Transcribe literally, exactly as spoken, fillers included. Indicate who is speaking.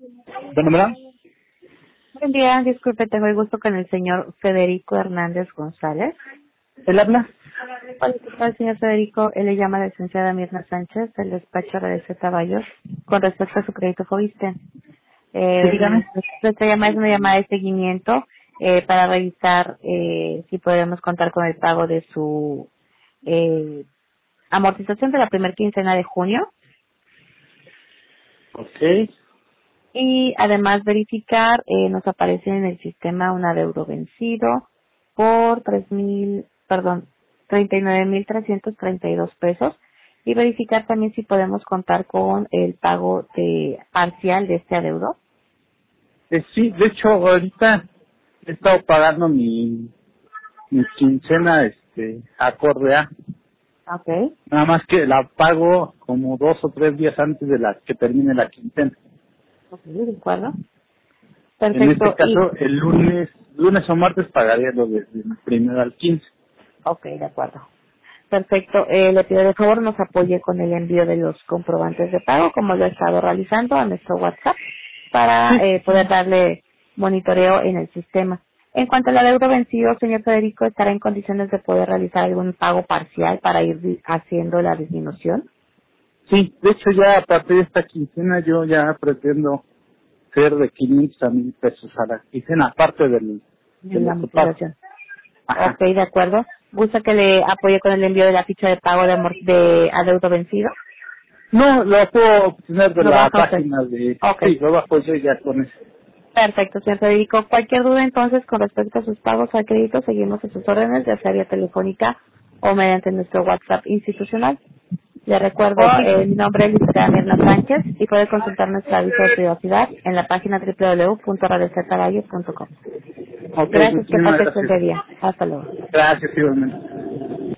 Speaker 1: ¿De número?
Speaker 2: Buen día, disculpe, tengo el gusto con el señor Federico Hernández González.
Speaker 1: ¿Él habla?
Speaker 2: Hola, ¿qué tal, señor Federico? Él le llama a la licenciada Mirna Sánchez del despacho R D C Caballos con respecto a su crédito Fobiste.
Speaker 1: Sí,
Speaker 2: Eh,
Speaker 1: dígame.
Speaker 2: nuestra llamada es una llamada de seguimiento eh, para revisar eh, si podemos contar con el pago de su eh, amortización de la primera quincena de junio
Speaker 1: Ok.
Speaker 2: y además verificar, eh, nos aparece en el sistema un adeudo vencido por tres mil, perdón, treinta y nueve mil trescientos treinta y dos pesos y verificar también si podemos contar con el pago de parcial de este adeudo.
Speaker 1: Eh, sí, de hecho, ahorita he estado pagando mi, mi quincena este, acorde a.
Speaker 2: Okay.
Speaker 1: Nada más que la pago como dos o tres días antes de la que termine la quincena.
Speaker 2: Ok, de acuerdo.
Speaker 1: En este
Speaker 2: Perfecto. Y,
Speaker 1: caso, el lunes, lunes o martes pagaría lo desde el primero al quince.
Speaker 2: ok, de acuerdo. Perfecto. Eh, le pido de favor nos apoye con el envío de los comprobantes de pago, como lo he estado realizando a nuestro WhatsApp, para
Speaker 1: Sí,
Speaker 2: eh, poder darle monitoreo en el sistema. En cuanto al adeudo vencido, señor Federico, ¿estará en condiciones de poder realizar algún pago parcial para ir di- haciendo la disminución
Speaker 1: sí, de hecho ya a partir de esta quincena yo ya pretendo ser de quinientos a mil pesos a la quincena, aparte del,
Speaker 2: de
Speaker 1: del
Speaker 2: la
Speaker 1: autopago.
Speaker 2: amortización? Ok,
Speaker 1: Ajá.
Speaker 2: de acuerdo. ¿Gusta que le apoye con el envío de la ficha de pago de, amor- de adeudo vencido?
Speaker 1: No, lo puedo obtener de
Speaker 2: Lo
Speaker 1: la
Speaker 2: baja usted.
Speaker 1: página de...
Speaker 2: Ok.
Speaker 1: Sí, lo bajo yo ya con eso.
Speaker 2: Perfecto, señor Federico. Cualquier duda entonces con respecto a sus pagos al crédito, seguimos en sus órdenes, ya sea vía telefónica o mediante nuestro WhatsApp institucional. Le recuerdo,
Speaker 1: Ok,
Speaker 2: eh, mi nombre es licenciada Mirna Sánchez y puede consultar nuestra aviso de privacidad en la página doble u doble u doble u punto radio z caballos punto com.
Speaker 1: ok,
Speaker 2: Gracias, que
Speaker 1: muchísimas
Speaker 2: pase
Speaker 1: gracias.
Speaker 2: excelente día. Hasta luego.
Speaker 1: Gracias, igualmente.